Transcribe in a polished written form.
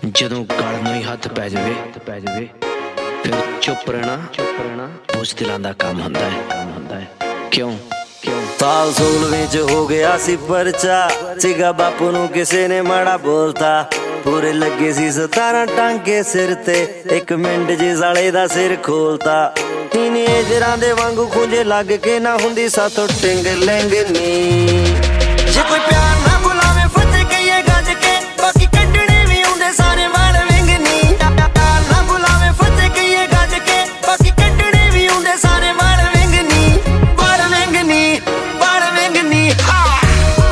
ਜਦੋਂ ਗਲ ਨੂੰ ਹੀ ਹੱਥ ਪੈ ਜਾਵੇ ਫਿਰ ਚੁੱਪ ਰਹਿਣਾ ਉਸ ਦਿਲਾਂ ਦਾ ਕੰਮ ਹੁੰਦਾ ਹੈ। ਕਿਉਂ ਸਾਲ 16 ਚ ਹੋ ਗਿਆ ਸੀ ਪਰਚਾ, ਸੀਗਾ ਬਾਪੂ ਨੂੰ ਕਿਸੇ ਨੇ ਮਾੜਾ ਬੋਲਤਾ। ਪੂਰੇ ਲੱਗੇ ਸੀ 17 ਟਾਂਕੇ ਸਿਰ ਤੇ, ਇੱਕ ਮਿੰਟ ਜੇ ਸਾਲੇ ਦਾ ਸਿਰ ਖੋਲਤਾ। ਟੀਨੇਜਰਾਂ ਦੇ ਵਾਂਗੂ ਖੁੰਝੇ ਲੱਗ ਕੇ ਨਾ ਹੁੰਦੀ ਸਾਥੋਂ ਟਿੰਗ ਲਿੰਗ ਨੀ। ਜੇ ਕੋਈ ਪਿਆਰ